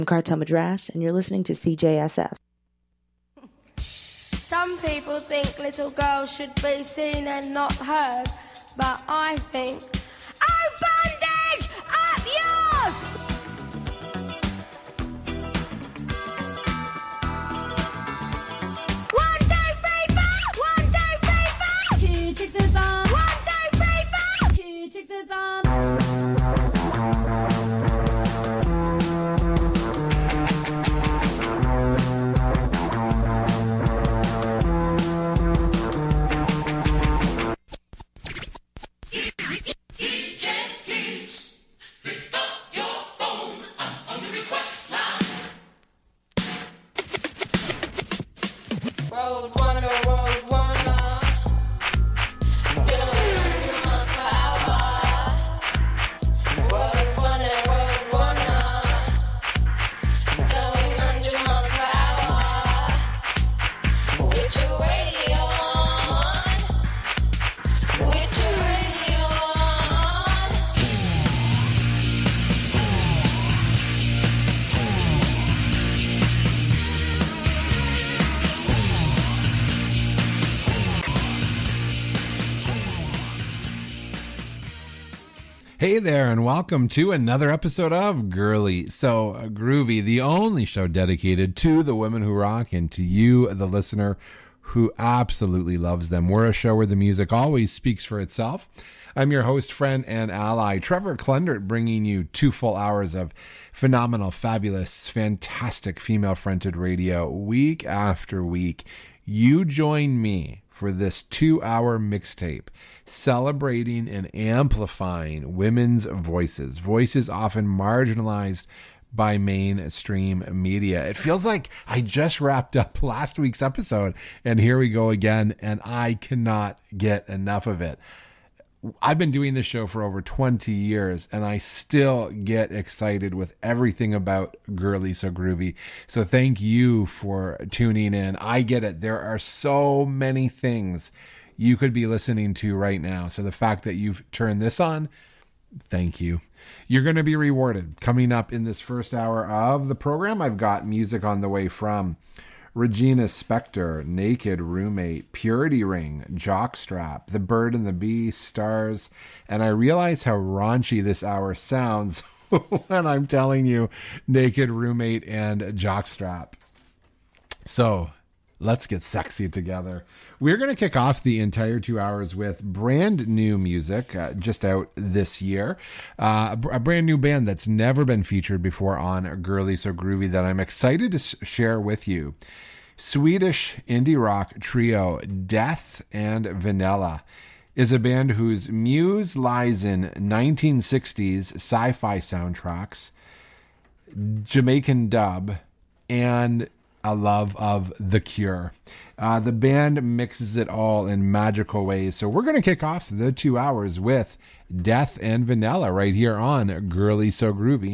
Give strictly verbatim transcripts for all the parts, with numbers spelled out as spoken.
I'm Cartel Madras, and you're listening to C J S F. Some people think little girls should be seen and not heard, but I think, oh, bondage, up yours! One, two, three, four! One, two, three, four! Here, take the bomb! One, two, three, four! Here, take the bomb! Hey there, and welcome to another episode of Girly So Groovy, the only show dedicated to the women who rock and to you, the listener, who absolutely loves them. We're a show where the music always speaks for itself. I'm your host, friend, and ally, Trevor Klundert, bringing you two full hours of phenomenal, fabulous, fantastic female-fronted radio week after week. You join me for this two-hour mixtape celebrating and amplifying women's voices, voices often marginalized by mainstream media. It feels like I just wrapped up last week's episode, and here we go again, and I cannot get enough of it. I've been doing this show for over twenty years, and I still get excited with everything about Girly So Groovy. So thank you for tuning in. I get it. There are so many things you could be listening to right now. So the fact that you've turned this on, thank you. You're going to be rewarded. Coming up in this first hour of the program, I've got music on the way from Regina Spektor, Naked Roommate, Purity Ring, Jockstrap, The Bird and the Bee, Stars, and I realize how raunchy this hour sounds when I'm telling you Naked Roommate and Jockstrap. So let's get sexy together. We're going to kick off the entire two hours with brand new music uh, just out this year. Uh, a brand new band that's never been featured before on Girly So Groovy that I'm excited to s- share with you. Swedish indie rock trio Death and Vanilla is a band whose muse lies in nineteen sixties sci-fi soundtracks, Jamaican dub, and a love of The Cure. Uh, the band mixes it all in magical ways. So we're going to kick off the two hours with Death and Vanilla right here on Girly So Groovy.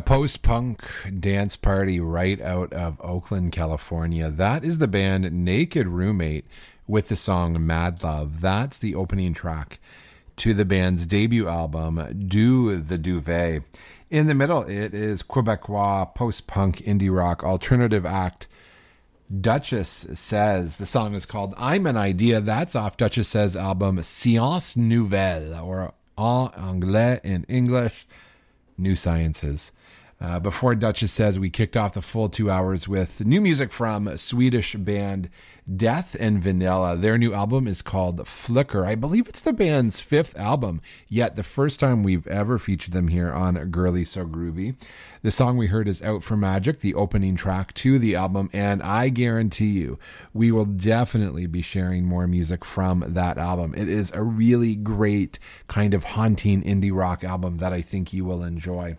post-punk dance party right out of Oakland, California. That is the band Naked Roommate with the song Mad Love. That's the opening track to the band's debut album, Do the Duvet. In the middle, it is Quebecois post-punk indie rock alternative act Duchess Says. The song is called I'm an Idea. That's off Duchess Says album Science Nouvelle, or en anglais in English, New Sciences. Uh, before Duchess Says, we kicked off the full two hours with new music from Swedish band Death and Vanilla. Their new album is called Flicker. I believe it's the band's fifth album, yet the first time we've ever featured them here on Girly So Groovy. The song we heard is Out for Magic, the opening track to the album, and I guarantee you we will definitely be sharing more music from that album. It is a really great kind of haunting indie rock album that I think you will enjoy.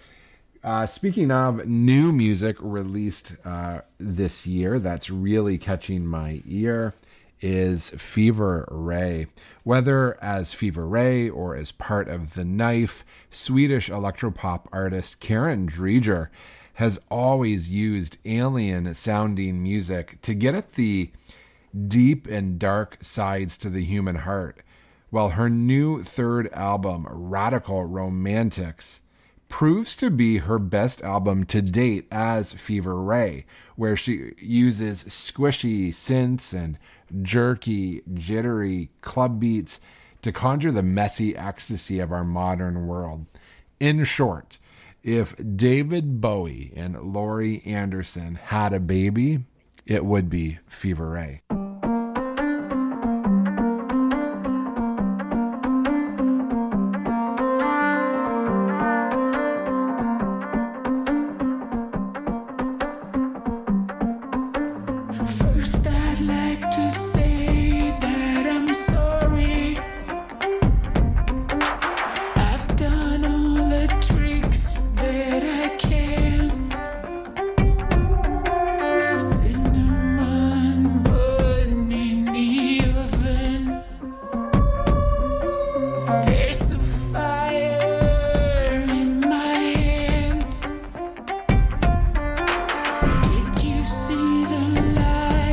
Uh, speaking of new music released uh, this year that's really catching my ear is Fever Ray. Whether as Fever Ray or as part of The Knife, Swedish electropop artist Karen Dreger has always used alien-sounding music to get at the deep and dark sides to the human heart. Well, her new third album, Radical Romantics, proves to be her best album to date as Fever Ray, where she uses squishy synths and jerky, jittery club beats to conjure the messy ecstasy of our modern world. In short, if David Bowie and Laurie Anderson had a baby, it would be Fever Ray. See the light.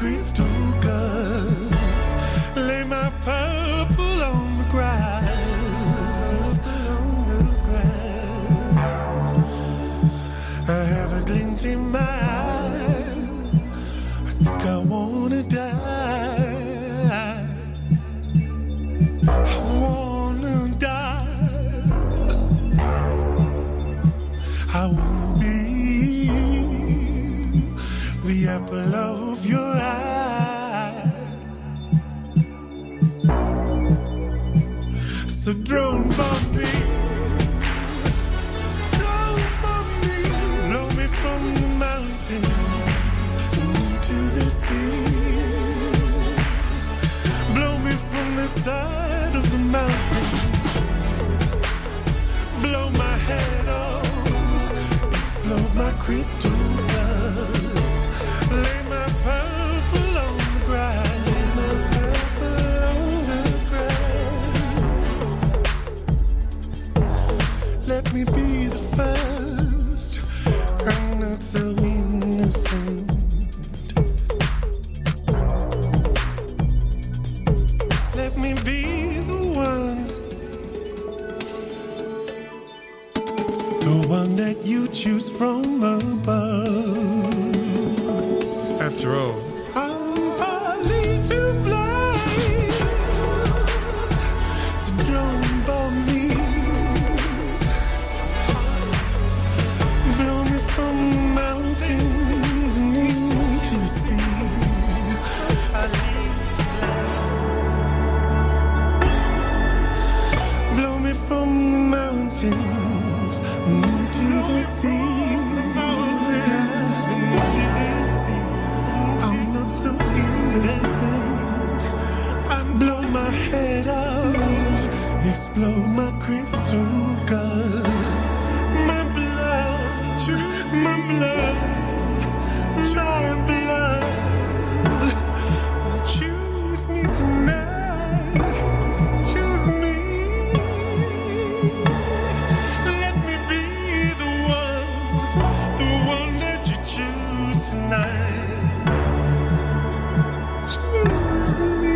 crystal guts, lay my purple on the grass, on the grass. I have a glint in my eye, I think I wanna die. I wanna die. I wanna be the apple of your eye. So drone bomb me, drone bomb me, blow me from the mountains and into the sea. Blow me from the side of the mountains, blow my head off, explode my crystal guts, lay my purple on the grass, lay my purple on the grass. Let me be the first, I'm not so innocent. Let me be the one, the one that you choose from above. After all, I'm partly too blind, so drone bomb me, blow me from the mountains and into the sea. I need to land. Blow me from the mountains and into the sea. Head off, explode my crystal guts, my blood, choose my blood, my blood, choose me tonight, choose me, let me be the one, the one that you choose tonight, choose me.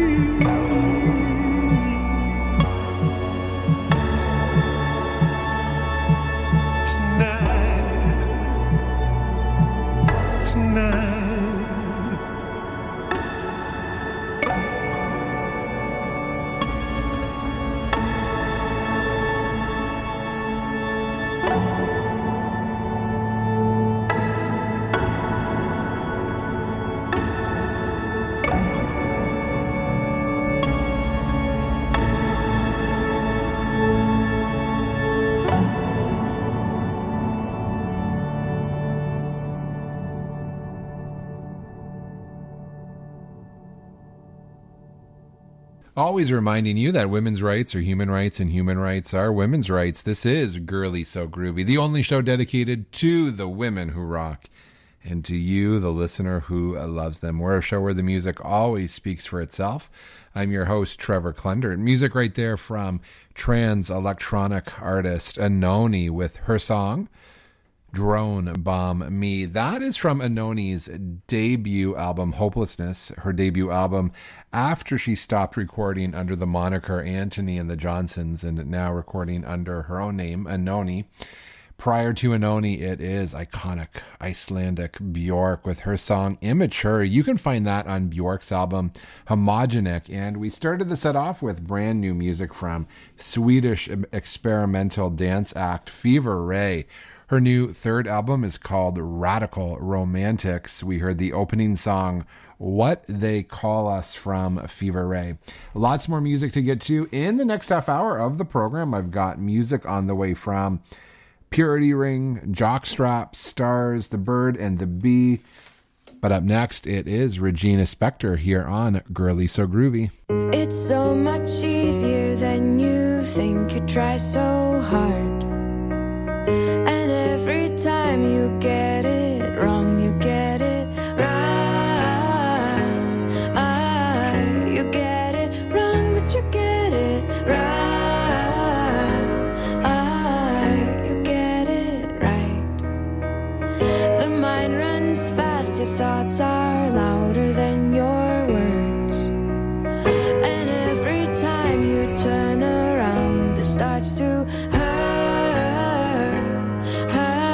Always reminding you that women's rights are human rights and human rights are women's rights. This is Girly So Groovy, the only show dedicated to the women who rock and to you, the listener who loves them. We're a show where the music always speaks for itself. I'm your host, Trevor Clunder. Music right there from trans electronic artist Anoni with her song, Drone Bomb Me. That is from Anoni's debut album, Hopelessness, her debut album after she stopped recording under the moniker Antony and the Johnsons and now recording under her own name, Anoni. Prior to Anoni, it is iconic Icelandic Bjork with her song Immature. You can find that on Bjork's album Homogenic. And we started the set off with brand new music from Swedish experimental dance act Fever Ray. Her new third album is called Radical Romantics. We heard the opening song, What They Call Us, from Fever Ray. Lots more music to get to in the next half hour of the program. I've got music on the way from Purity Ring, Jockstrap, Stars, The Bird and the Bee. But up next, it is Regina Spektor here on Girly So Groovy. It's so much easier than you think. You try so hard